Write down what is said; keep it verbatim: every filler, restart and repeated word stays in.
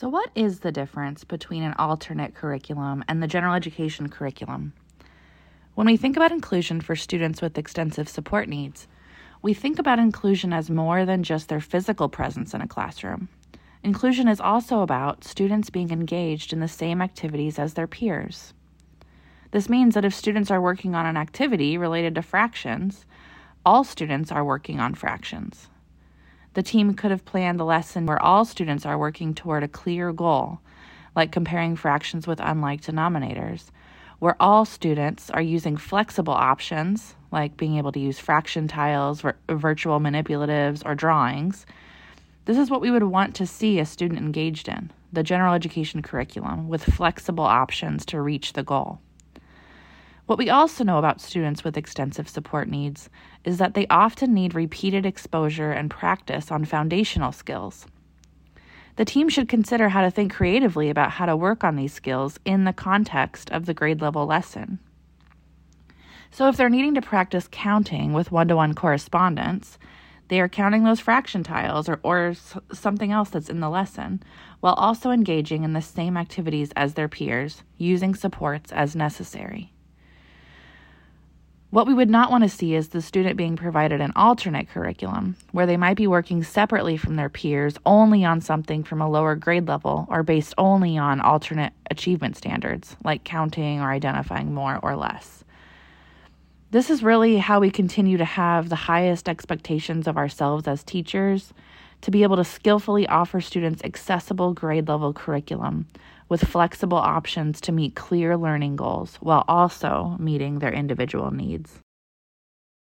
So what is the difference between an alternate curriculum and the general education curriculum? When we think about inclusion for students with extensive support needs, we think about inclusion as more than just their physical presence in a classroom. Inclusion is also about students being engaged in the same activities as their peers. This means that if students are working on an activity related to fractions, all students are working on fractions. The team could have planned a lesson where all students are working toward a clear goal, like comparing fractions with unlike denominators, where all students are using flexible options, like being able to use fraction tiles, vir- virtual manipulatives, or drawings. This is what we would want to see a student engaged in, the general education curriculum, with flexible options to reach the goal. What we also know about students with extensive support needs is that they often need repeated exposure and practice on foundational skills. The team should consider how to think creatively about how to work on these skills in the context of the grade level lesson. So if they're needing to practice counting with one-to-one correspondence, they are counting those fraction tiles or, or something else that's in the lesson, while also engaging in the same activities as their peers, using supports as necessary. What we would not want to see is the student being provided an alternate curriculum, where they might be working separately from their peers only on something from a lower grade level or based only on alternate achievement standards, like counting or identifying more or less. This is really how we continue to have the highest expectations of ourselves as teachers, to be able to skillfully offer students accessible grade level curriculum with flexible options to meet clear learning goals while also meeting their individual needs.